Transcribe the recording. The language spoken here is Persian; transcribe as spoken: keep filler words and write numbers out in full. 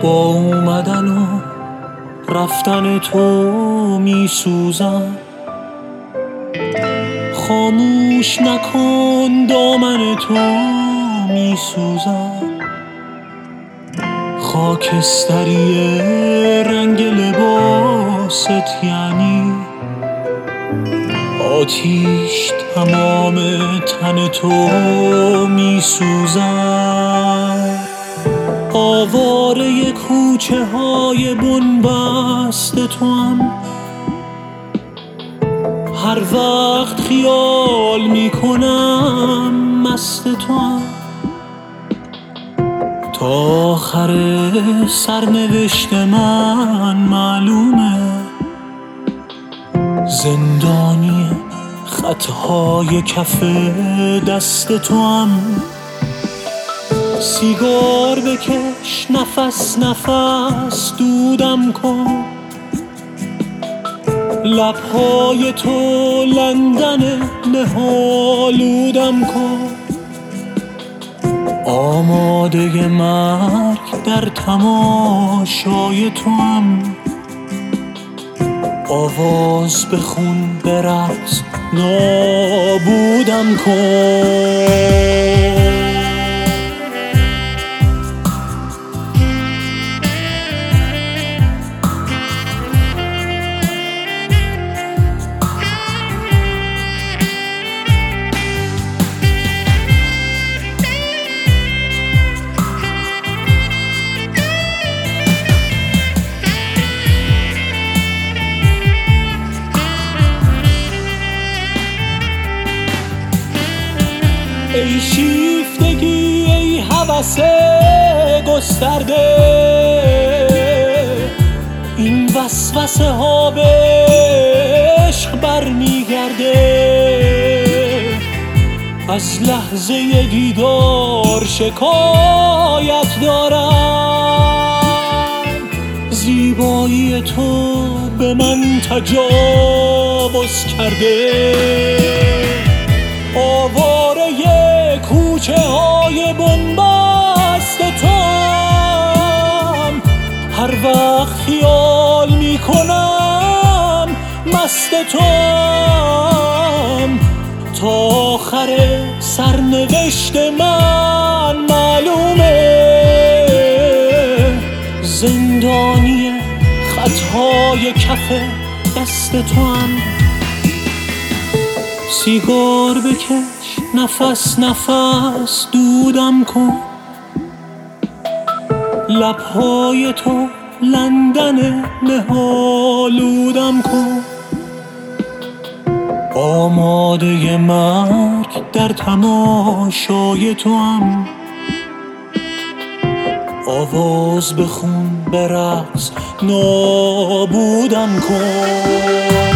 با اومدن و رفتن تو می سوزم. خاموش نکن دامن تو می سوزم. خاکستری رنگ لباست یعنی آتیش تمام تن تو می سوزم. آواره کوچه های بنبست تو هم هر وقت خیال می کنم مست تو هم. تا آخر سرنوشت من معلومه زندانی خطهای کف دست تو هم. سیگار بکش نفس نفس دودم کن. لبهای تو لندن مه‌آلودم کن. آماده مرگ در تماشای تو هم. آواز بخون به رقص نابودم کن. ای شیفتگی ای هوس گسترده، این وسوسه ها به عشق برمیگرده. از لحظه دیدار شکایت دارم. زیبایی تو به من تجاوز کرده. آواره کوچه های بنبست توام هر وقت خیال می کنم مست توام. تا آخر سرنوشت من معلومه زندانی خطهای کف دست توام. سیگار بکش نفس نفس دودم کن. لبهای تو لندن مه‌آلودم کن. آماده مرگ در تماشای تو هم. آواز بخون به رقص نابودم کن.